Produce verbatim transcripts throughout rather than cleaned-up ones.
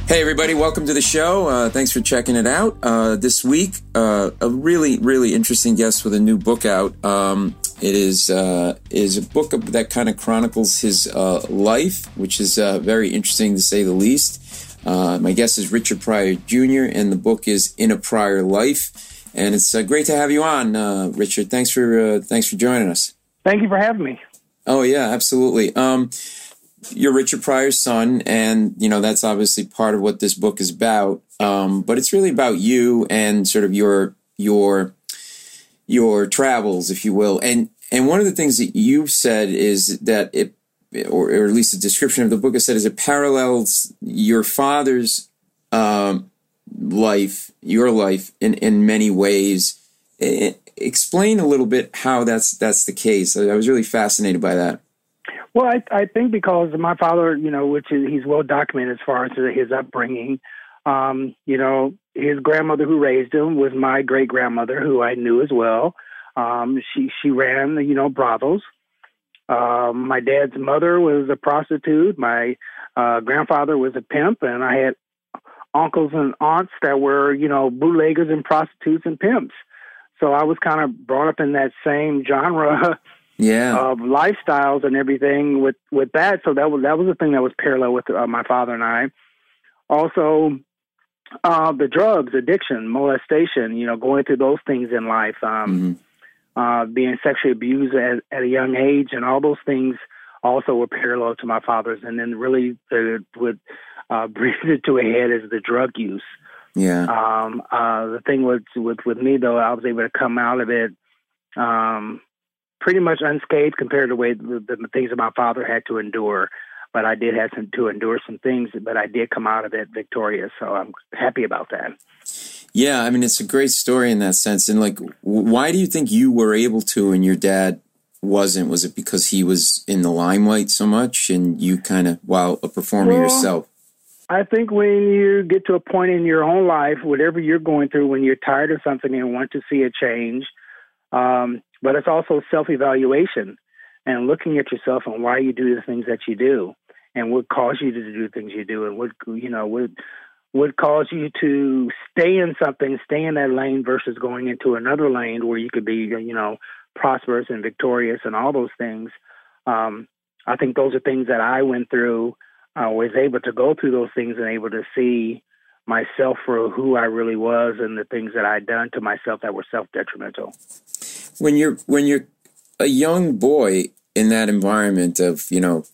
Hey, everybody. Welcome to the show. Uh, thanks for checking it out. Uh, this week, uh, a really, really interesting guest with a new book out. Um, it is uh, is a book that kind of chronicles his uh, life, which is uh, very interesting to say the least. Uh, my guest is Richard Pryor Junior, and the book is In a Pryor Life. And it's uh, great to have you on, uh, Richard. Thanks for uh, thanks for joining us. Thank you for having me. Oh, yeah, absolutely. Um, You're Richard Pryor's son, and, you know, that's obviously part of what this book is about. Um, but it's really about you and sort of your your your travels, if you will. And and one of the things that you've said is that it, or, or at least the description of the book has said, is it parallels your father's um, life, your life, in, in many ways. It, explain a little bit how that's that's the case. I, I was really fascinated by that. Well, I, I think because my father, you know, which is, he's well documented as far as his upbringing. Um, you know, his grandmother who raised him was my great grandmother, who I knew as well. Um, she she ran, you know, brothels. Um, my dad's mother was a prostitute. My uh, grandfather was a pimp, and I had uncles and aunts that were, you know, bootleggers and prostitutes and pimps. So I was kind of brought up in that same genre. Yeah. Of lifestyles and everything with, with that. So that was that was the thing that was parallel with uh, my father and I. Also, uh, the drugs, addiction, molestation, you know, going through those things in life, um, mm-hmm. uh, being sexually abused at, at a young age, and all those things also were parallel to my father's. And then really uh, would uh, bring it to a head is the drug use. Yeah. Um, uh, the thing with, with, with me, though, I was able to come out of it um, pretty much unscathed compared to the way the, the things that my father had to endure. But I did have some, to endure some things, but I did come out of it victorious. So I'm happy about that. Yeah, I mean, it's a great story in that sense. And like, why do you think you were able to and your dad wasn't? Was it because he was in the limelight so much and you kind of, while a performer well, yourself? I think when you get to a point in your own life, whatever you're going through, when you're tired of something and want to see a change, um, but it's also self-evaluation and looking at yourself and why you do the things that you do and what caused you to do things you do and what, you know, what, what caused you to stay in something, stay in that lane versus going into another lane where you could be, you know, prosperous and victorious and all those things. Um, I think those are things that I went through. I was able to go through those things and able to see myself for who I really was and the things that I'd done to myself that were self-detrimental. When you're when you're a young boy in that environment of, you know,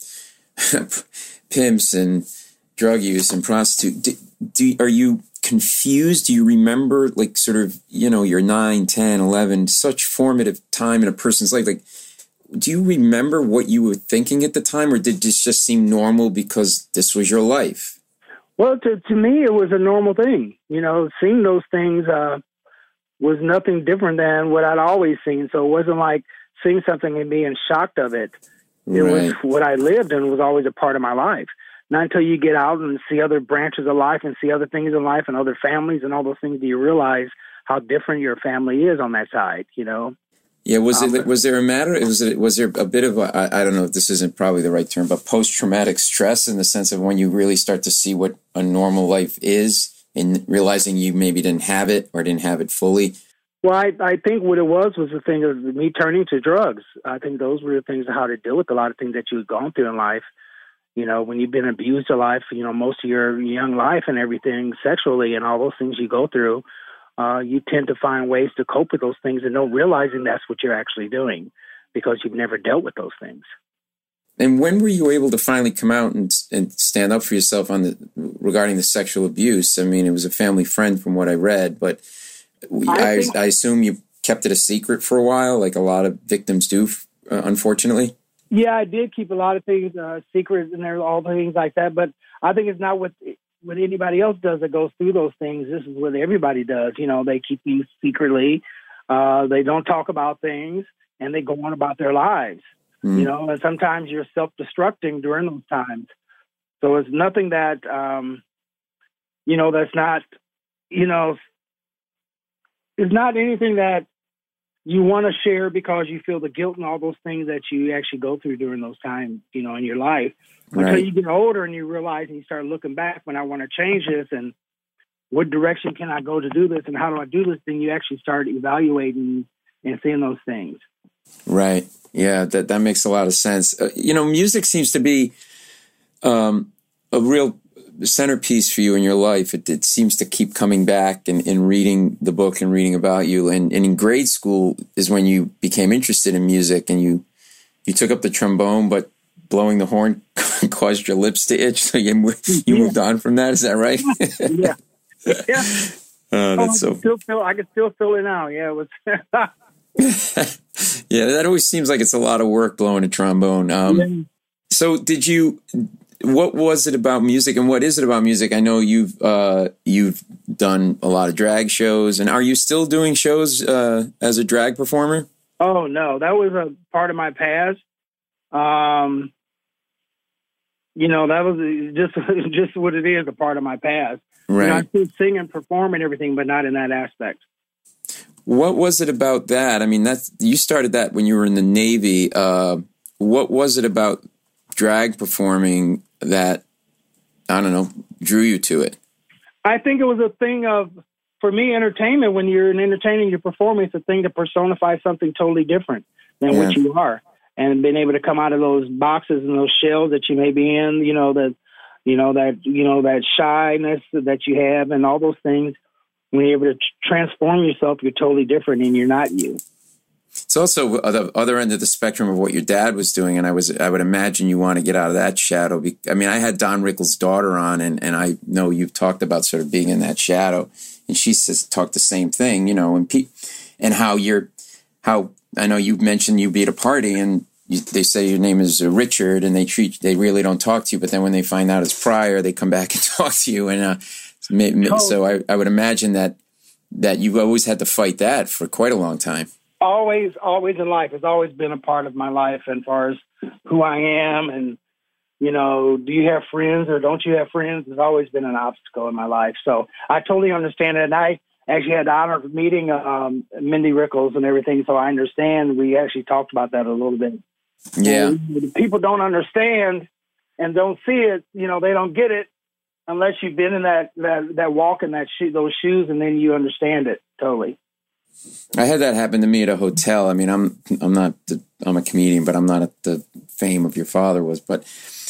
pimps and drug use and prostitute, do, do are you confused? Do you remember, like, sort of, you know, you're nine, ten, eleven, such formative time in a person's life? Like, do you remember what you were thinking at the time, or did this just seem normal because this was your life? Well, to to me, it was a normal thing. You know, seeing those things uh, was nothing different than what I'd always seen. So it wasn't like seeing something and being shocked of it. It right. was what I lived and was always a part of my life. Not until you get out and see other branches of life and see other things in life and other families and all those things do you realize how different your family is on that side, you know? Yeah, was it was there a matter? Was it was there a bit of a, I, I don't know if this isn't probably the right term, but post-traumatic stress in the sense of when you really start to see what a normal life is and realizing you maybe didn't have it or didn't have it fully? Well, I, I think what it was was the thing of me turning to drugs. I think those were the things of how to deal with a lot of things that you've gone through in life. You know, when you've been abused in life, you know, most of your young life and everything sexually and all those things you go through, Uh, you tend to find ways to cope with those things and don't realizing that's what you're actually doing because you've never dealt with those things. And when were you able to finally come out and and stand up for yourself on the regarding the sexual abuse? I mean, it was a family friend from what I read, but I, I, think, I assume you kept it a secret for a while, like a lot of victims do, uh, unfortunately. Yeah, I did keep a lot of things uh, secret and there all the things like that, but I think it's not what what anybody else does that goes through those things. This is what everybody does. You know, they keep things secretly. Uh, they don't talk about things, and they go on about their lives. Mm. You know, and sometimes you're self-destructing during those times. So it's nothing that, um, you know, that's not, you know, it's not anything that you want to share because you feel the guilt and all those things that you actually go through during those times, you know, in your life. Until Right. you get older and you realize and you start looking back when I want to change this and what direction can I go to do this and how do I do this, then you actually start evaluating and seeing those things. Right. Yeah, that, that makes a lot of sense. Uh, you know, music seems to be um, a real centerpiece for you in your life. It, it seems to keep coming back and, and reading the book and reading about you. And, and in grade school is when you became interested in music and you, you took up the trombone, but blowing the horn caused your lips to itch. So you, you Yeah. moved on from that. Is that right? Yeah. Yeah. Oh, that's I so can still feel, I can still feel it now. Yeah. It was yeah, that always seems like it's a lot of work blowing a trombone. Um, Yeah. So did you, what was it about music and what is it about music? I know you've, uh, you've done a lot of drag shows, and are you still doing shows, uh, as a drag performer? Oh no, that was a part of my past. Um, you know, that was just, just what it is, a part of my past. Right. You know, I still sing and perform and everything, but not in that aspect. What was it about that? I mean, that's, you started that when you were in the Navy. Uh, what was it about drag performing that, I don't know, drew you to it? I think it was a thing of, for me, entertainment. When you're an entertainer, you're performing, it's a thing to personify something totally different than Yeah. what you are. And being able to come out of those boxes and those shells that you may be in, you know, that, you know, that, you know, that shyness that you have and all those things. When you're able to transform yourself, you're totally different and you're not you. It's also the other end of the spectrum of what your dad was doing, and I was I would imagine you want to get out of that shadow. I mean, I had Don Rickles' daughter on, and, and I know you've talked about sort of being in that shadow, and she says talked the same thing, you know, and pe- and how you're how I know you mentioned you be at a party and you, they say your name is Richard, and they treat they really don't talk to you, but then when they find out it's Pryor, they come back and talk to you, and uh, so I, I would imagine that that you've always had to fight that for quite a long time. Always, always in life. It's always been a part of my life as far as who I am. And, you know, do you have friends or don't you have friends? It's always been an obstacle in my life. So I totally understand it. And I actually had the honor of meeting um, Mindy Rickles and everything. So I understand. We actually talked about that a little bit. Yeah. So people don't understand and don't see it. You know, they don't get it unless you've been in that, that, that walk in that shoe, those shoes, and then you understand it totally. I had that happen to me at a hotel. I mean, I'm I'm not the, I'm a comedian, but I'm not at the fame of your father was. But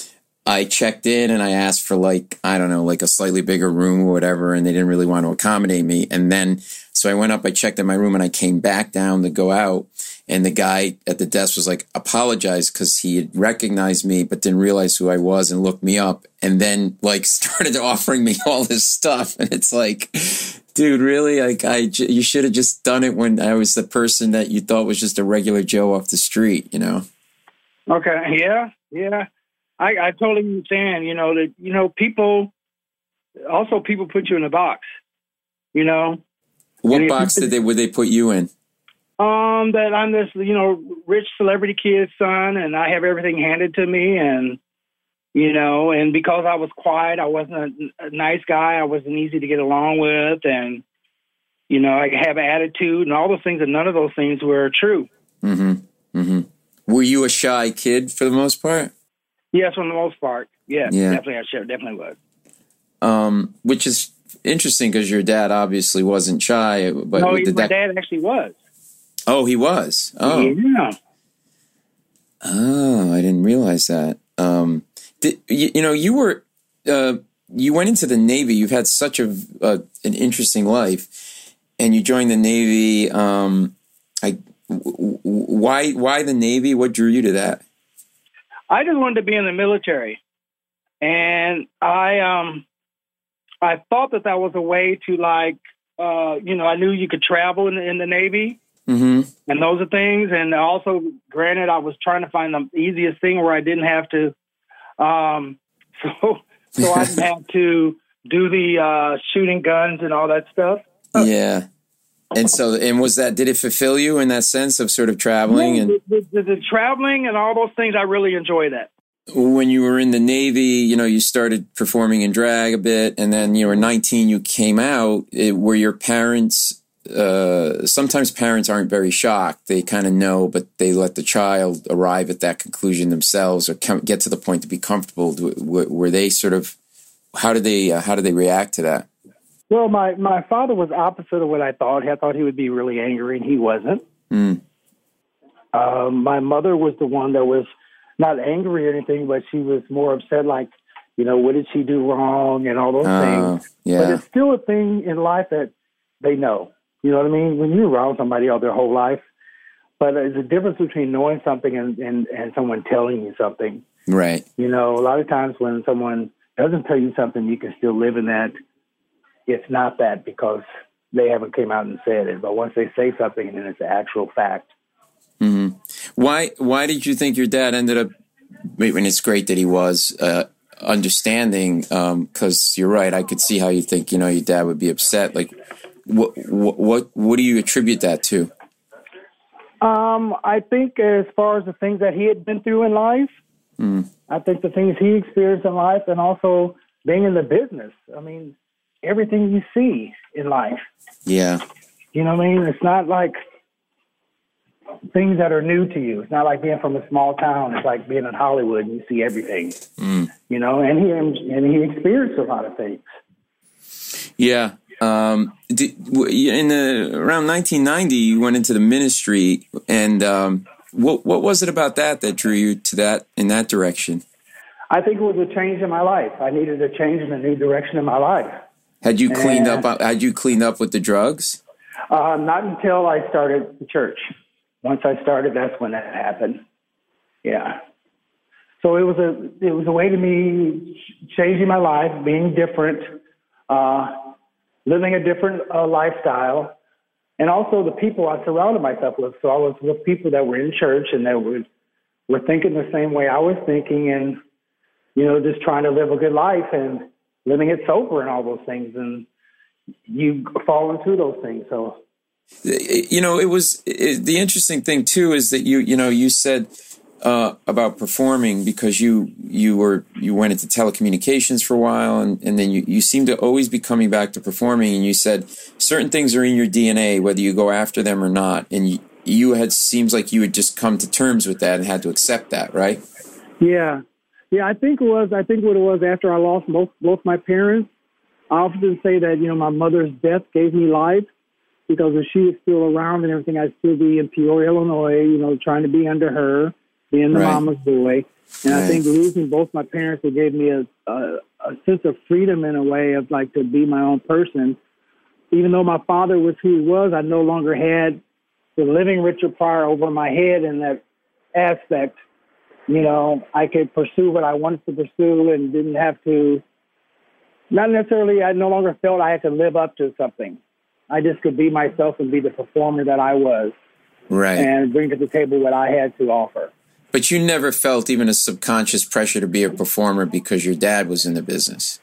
I checked in and I asked for like I don't know, like a slightly bigger room or whatever, and they didn't really want to accommodate me. And then so I went up, I checked in my room, and I came back down to go out. And the guy at the desk was like, apologize, because he had recognized me but didn't realize who I was and looked me up, and then like started offering me all this stuff. And it's like, dude, really? Like, I, you should have just done it when I was the person that you thought was just a regular Joe off the street, you know? Okay. Yeah. Yeah. I, I totally understand, you know, that, you know, people, also people put you in a box, you know? What box did they, would they put you in? Um, that I'm this, you know, rich celebrity kid's son, and I have everything handed to me, and, you know, and because I was quiet, I wasn't a, a nice guy, I wasn't easy to get along with, and, you know, I have attitude and all those things, and none of those things were true. Mm-hmm. Mm-hmm. Were you a shy kid for the most part? Yes, for the most part. Yeah, yeah. definitely, I sure, definitely was. Um, which is interesting because your dad obviously wasn't shy. But no, did my that... dad actually was. Oh, he was? Oh. Yeah. Oh, I didn't realize that. Um, did, you, you know, you were, uh, you went into the Navy. You've had such a, uh, an interesting life, and you joined the Navy. Um, I, w- w- why, why the Navy? What drew you to that? I just wanted to be in the military, and I, um, I thought that that was a way to like, uh, you know, I knew you could travel in the, in the Navy. Mm-hmm. And those are things. And also, granted, I was trying to find the easiest thing where I didn't have to, um, so so I didn't have to do the uh, shooting guns and all that stuff. Yeah. And so, and was that, did it fulfill you in that sense of sort of traveling? Yeah, and the, the, the traveling and all those things, I really enjoy that. When you were in the Navy, you know, you started performing in drag a bit, and then you were nineteen, you came out. It, were your parents uh, sometimes parents aren't very shocked. They kind of know, but they let the child arrive at that conclusion themselves or come, get to the point to be comfortable. Were they sort of, how did they, uh, how did they react to that? Well, my, my father was opposite of what I thought. I thought he would be really angry, and he wasn't. Mm. Um, my mother was the one that was not angry or anything, but she was more upset, like, you know, what did she do wrong and all those uh, things. Yeah. But it's still a thing in life that they know. You know what I mean? When you're around somebody all their whole life, but there's a difference between knowing something and, and, and someone telling you something. Right. You know, a lot of times when someone doesn't tell you something, you can still live in that. It's not that because they haven't came out and said it. But once they say something, and then it's an actual fact. Mm-hmm. Why Why did you think your dad ended up, I mean, it's great that he was uh, understanding, because um, you're right, I could see how you think, you know, your dad would be upset. Like, what what what, what do you attribute that to? Um, I think as far as the things that he had been through in life, mm. I think the things he experienced in life, and also being in the business. I mean, everything you see in life. Yeah. You know what I mean? It's not like things that are new to you. It's not like being from a small town. It's like being in Hollywood and you see everything. Mm. You know, and he and he experienced a lot of things. Yeah. Um, did, in the around nineteen ninety, you went into the ministry, and um, what what was it about that that drew you to that in that direction? I think it was a change in my life. I needed a change in a new direction in my life. Had you cleaned and, up? Had you cleaned up with the drugs? Uh, not until I started the church. Once I started, that's when that happened. Yeah. So it was a it was a way to me changing my life, being different, uh, living a different uh, lifestyle, and also the people I surrounded myself with. So I was with people that were in church and that were were thinking the same way I was thinking, and you know, just trying to live a good life and living it sober and all those things, and you fall into those things. So, you know, it was it, the interesting thing too is that you, you know, you said uh, about performing because you you were you went into telecommunications for a while, and, and then you, you seem to always be coming back to performing. And you said certain things are in your D N A, whether you go after them or not. And you, you had seems like you had just come to terms with that and had to accept that, right? Yeah. Yeah, I think it was, I think what it was after I lost both, both my parents, I often say that, you know, my mother's death gave me life, because if she was still around and everything, I'd still be in Peoria, Illinois, you know, trying to be under her, being the right. mama's boy. And right. I think losing both my parents, it gave me a, a, a sense of freedom in a way of like to be my own person. Even though my father was who he was, I no longer had the living Richard Pryor over my head in that aspect. You know, I could pursue what I wanted to pursue and didn't have to, not necessarily, I no longer felt I had to live up to something. I just could be myself and be the performer that I was. Right. And bring to the table what I had to offer. But you never felt even a subconscious pressure to be a performer because your dad was in the business?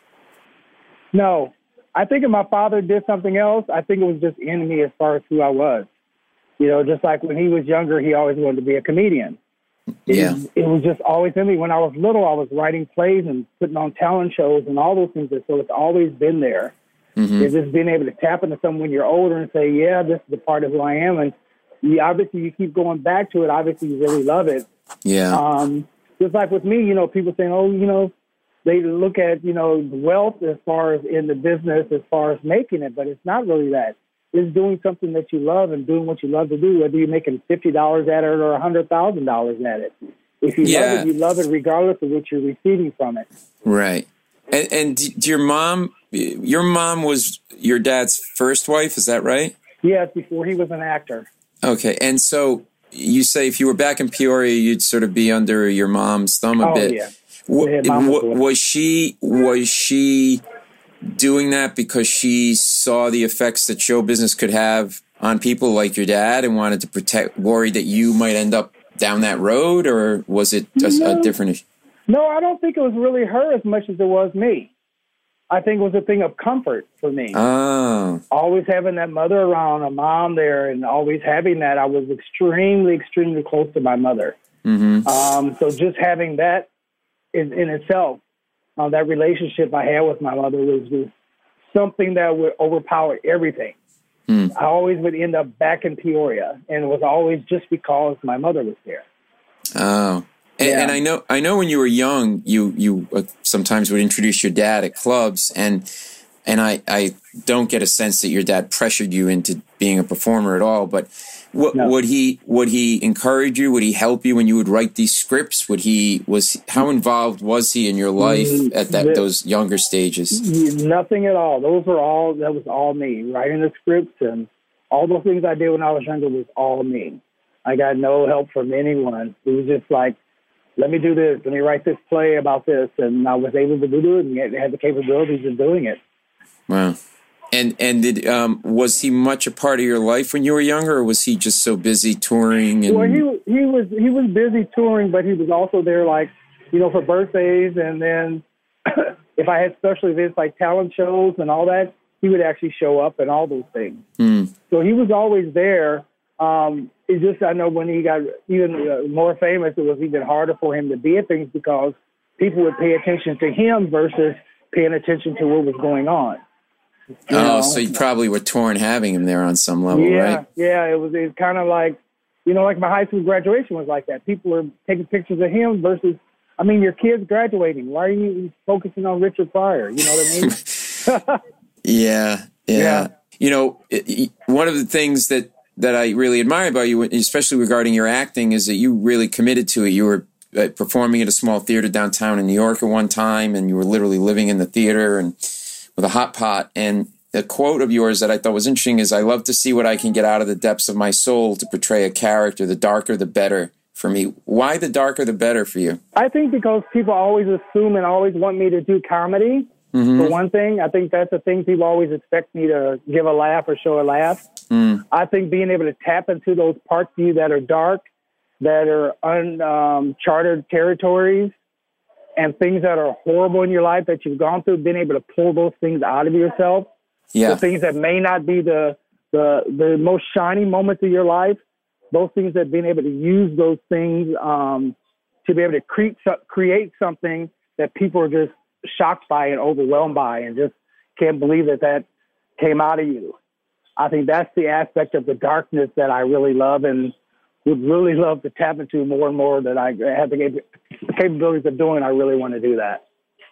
No. I think if my father did something else, I think it was just in me as far as who I was. You know, just like when he was younger, he always wanted to be a comedian. It, yeah. it was just always in me. When I was little, I was writing plays and putting on talent shows and all those things. So it's always been there. Mm-hmm. It's just being able to tap into someone when you're older and say, yeah, this is a part of who I am. And you, obviously you keep going back to it. Obviously you really love it. Yeah. Um, just like with me, you know, people saying, oh, you know, they look at, you know, wealth as far as in the business, as far as making it, but it's not really that. It's doing something that you love and doing what you love to do, whether you're making fifty dollars at it or one hundred thousand dollars at it. If you yeah. love it, you love it regardless of what you're receiving from it. Right. And, and did your mom, your mom was your dad's first wife, is that right? Yes, before he was an actor. Okay. And so you say if you were back in Peoria, you'd sort of be under your mom's thumb a oh, bit. Yeah. W- w- was she, was she doing that because she saw the effects that show business could have on people like your dad and wanted to protect, worried that you might end up down that road, or was it a, no, a different issue? No, I don't think it was really her as much as it was me. I think it was a thing of comfort for me. Oh. Always having that mother around, a mom there, and always having that, I was extremely, extremely close to my mother. Mm-hmm. Um, so just having that in, in itself, Uh, that relationship I had with my mother was, was something that would overpower everything. Hmm. I always would end up back in Peoria, and it was always just because my mother was there. Oh, and, Yeah. and I know, I know when you were young, you you uh, sometimes would introduce your dad at clubs, and and I I don't get a sense that your dad pressured you into being a performer at all. But what, No. would he would he encourage you? Would he help you when you would write these scripts? Would he was how involved was he in your life at that The- those younger stages? Nothing at all. Those were all, that was all me. Writing the scripts and all those things I did when I was younger was all me. I got no help from anyone. It was just like, let me do this. Let me write this play about this. And I was able to do it and had the capabilities of doing it. Wow. And and did um, was he much a part of your life when you were younger, or was he just so busy touring? And... Well, he he was he was busy touring, but he was also there, like, you know, for birthdays, and then if I had special events like talent shows and all that, he would actually show up and all those things. Hmm. So he was always there. Um, it's just, I know when he got even uh, more famous, it was even harder for him to be at things because people would pay attention to him versus paying attention to what was going on. You Oh, know? so you probably were torn having him there on some level, yeah, right? Yeah, it was it's kind of like, you know, like my high school graduation was like that. People were taking pictures of him versus, I mean, your kid's graduating. Why are you focusing on Richard Pryor? You know what I mean? yeah, yeah, Yeah. You know, it, it- one of the things that, that I really admire about you, especially regarding your acting, is that you really committed to it. You were uh, performing at a small theater downtown in New York at one time, and you were literally living in the theater and with a hot pot. And a quote of yours that I thought was interesting is, "I love to see what I can get out of the depths of my soul to portray a character. The darker, the better for me." Why the darker, the better for you? I think because people always assume and always want me to do comedy. Mm-hmm. For one thing, I think that's the thing people always expect me to give a laugh or show a laugh. Mm. I think being able to tap into those parts of you that are dark, that are uncharted um, territories, and things that are horrible in your life that you've gone through, being able to pull those things out of yourself, Yeah. the things that may not be the, the, the most shiny moments of your life, those things that being able to use those things um, to be able to create, create something that people are just shocked by and overwhelmed by and just can't believe that that came out of you. I think that's the aspect of the darkness that I really love and would really love to tap into more and more, that I have the capabilities of doing. I really want to do that.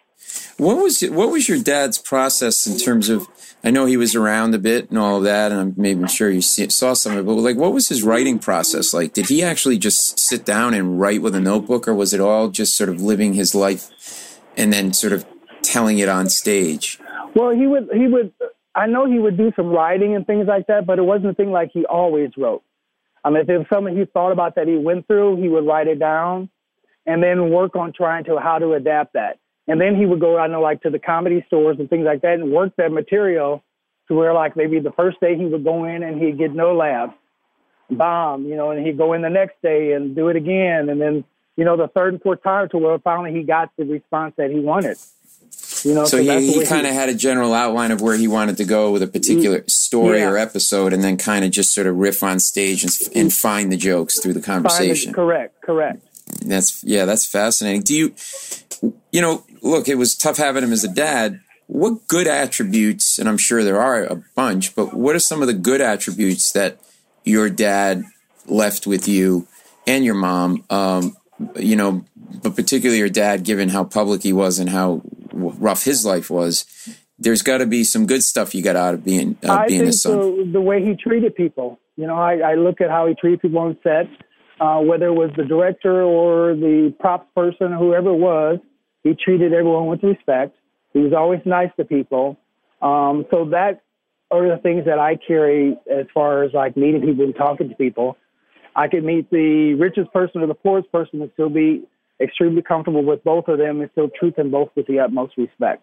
What was what was your dad's process in terms of? I know he was around a bit and all of that, and I'm maybe sure you see, saw some of it. But like, what was his writing process like? Did he actually just sit down and write with a notebook, or was it all just sort of living his life and then sort of telling it on stage? Well, he would he would. I know he would do some writing and things like that, but it wasn't a thing like he always wrote. I mean, if there was something he thought about that he went through, he would write it down and then work on trying to how to adapt that. And then he would go, I know, like to the comedy stores and things like that and work that material to where, like, maybe the first day he would go in and he'd get no laughs, bomb, you know, and he'd go in the next day and do it again. And then, you know, the third and fourth time to where finally he got the response that he wanted. You know, so, so he, he kind of had a general outline of where he wanted to go with a particular story yeah. or episode, and then kind of just sort of riff on stage and, and find the jokes through the conversation. The, correct, correct. That's yeah, that's fascinating. Do you, you know, look, it was tough having him as a dad. What good attributes, and I'm sure there are a bunch, but what are some of the good attributes that your dad left with you and your mom? Um, you know, but particularly your dad, given how public he was and how rough his life was, there's got to be some good stuff you got out of being uh, being I a son. think the, the way he treated people. You know, I, I look at how he treated people on set, uh, whether it was the director or the props person, whoever it was, he treated everyone with respect. He was always nice to people. Um, so that are the things that I carry as far as like meeting people and talking to people. I could meet the richest person or the poorest person and still be extremely comfortable with both of them and still treat them both with the utmost respect,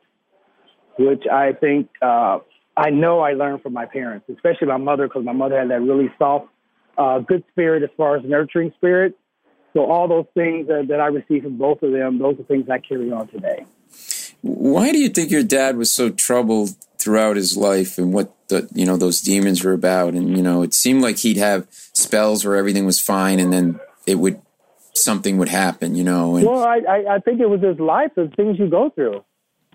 which I think, uh, I know I learned from my parents, especially my mother, because my mother had that really soft, uh, good spirit as far as nurturing spirit. So all those things that, that I received from both of them, those are things I carry on today. Why do you think your dad was so troubled throughout his life, and what the, you know, those demons were about? And, you know, it seemed like he'd have spells where everything was fine and then it would, something would happen, you know. And well, I, I, I think it was his life, the things you go through.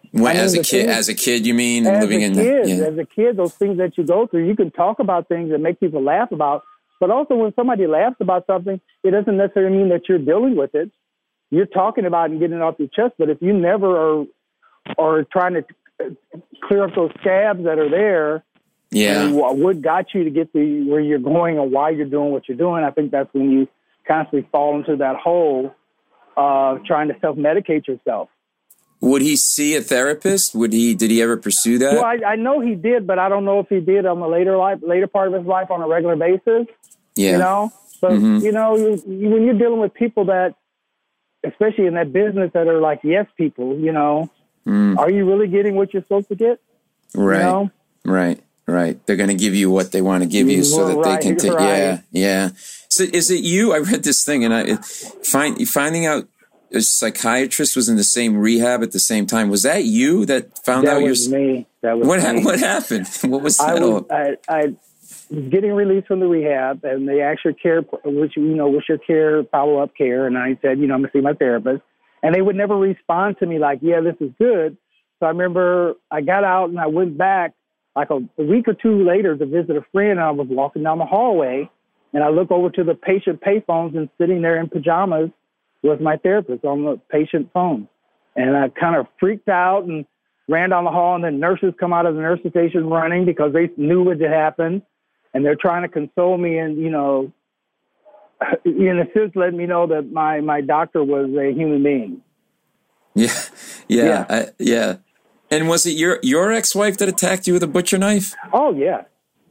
When, I mean, as a kid, things, as a kid, you mean, and as living a in kid, the, yeah. as a kid, those things that you go through, you can talk about things that make people laugh about. But also, when somebody laughs about something, it doesn't necessarily mean that you're dealing with it. You're talking about it and getting it off your chest. But if you never are, are trying to clear up those scabs that are there, yeah, and what got you to get to where you're going or why you're doing what you're doing, I think that's when you constantly fall into that hole of trying to self-medicate yourself. Would he see a therapist? Would he? Did he ever pursue that? Well, I, I know he did, but I don't know if he did on the later life, later part of his life on a regular basis. Yeah, you know. But mm-hmm. you know, you, you, when you're dealing with people that, especially in that business, that are like yes people, you know, mm. are you really getting what you're supposed to get? Right, you know? right, right. They're going to give you what they want to give you, so that right, they can take. Right. Yeah, yeah. So, is it you? I read this thing, and I find finding out a psychiatrist was in the same rehab at the same time. Was that you that found that out? Was your me. That was what? me. What happened? What was that? I all? was, I, I was getting released from the rehab, and the actual care, which you know, was your care follow up care, and I said, you know, I'm gonna see my therapist, and they would never respond to me like, yeah, this is good. So I remember I got out and I went back like a, a week or two later to visit a friend, and I was walking down the hallway, and I look over to the patient payphones, and sitting there in pajamas was my therapist on the patient phone. And I kind of freaked out and ran down the hall, and then nurses come out of the nurses station running because they knew what had happened, and they're trying to console me and, you know, in a sense, let me know that my, my doctor was a human being. Yeah, yeah, yeah. I, yeah. And was it your your ex-wife that attacked you with a butcher knife? Oh, yeah.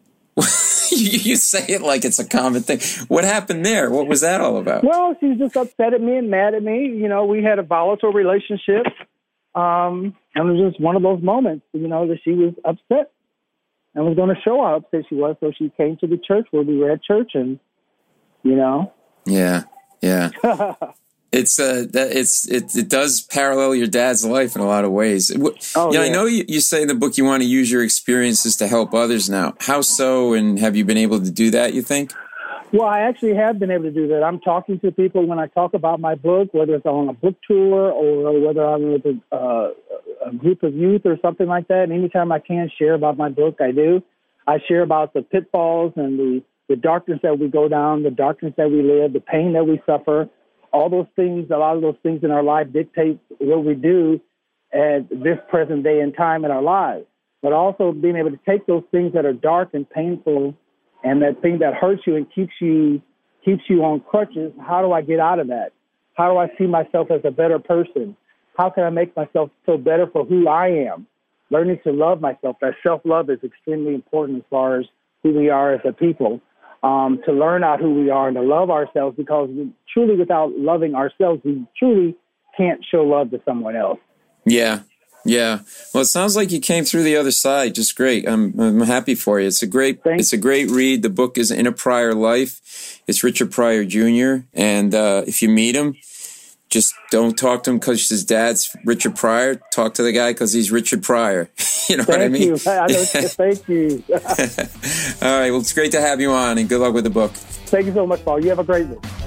you, you say it like it's a common thing. What happened there? What was that all about? Well, she was just upset at me and mad at me. You know, we had a volatile relationship. Um, and it was just one of those moments, you know, that she was upset and was going to show how upset she was. So she came to the church where we were at church, and, you know. Yeah, yeah. It's uh, that it's it it does parallel your dad's life in a lot of ways. Oh, yeah, yeah. I know you, you say in the book you want to use your experiences to help others now. How so, and have you been able to do that, you think? Well, I actually have been able to do that. I'm talking to people when I talk about my book, whether it's on a book tour or whether I'm with a, uh, a group of youth or something like that. And anytime I can share about my book, I do. I share about the pitfalls and the, the darkness that we go down, the darkness that we live, the pain that we suffer. All those things, a lot of those things in our life dictate what we do at this present day and time in our lives. But also being able to take those things that are dark and painful and that thing that hurts you and keeps you keeps you on crutches, how do I get out of that? How do I see myself as a better person? How can I make myself feel better for who I am? Learning to love myself. That self-love is extremely important as far as who we are as a people. Um, to learn out who we are and to love ourselves, because we, truly without loving ourselves, we truly can't show love to someone else. Yeah, yeah. Well, it sounds like you came through the other side just great. I'm I'm happy for you. It's a great Thanks. It's a great read. The book is In a Pryor Life. It's Richard Pryor Junior And uh, if you meet him, just don't talk to him because his dad's Richard Pryor. Talk to the guy because he's Richard Pryor. You know Thank what I mean? You. I know, thank you. All right. Well, it's great to have you on, and good luck with the book. Thank you so much, Paul. You have a great one.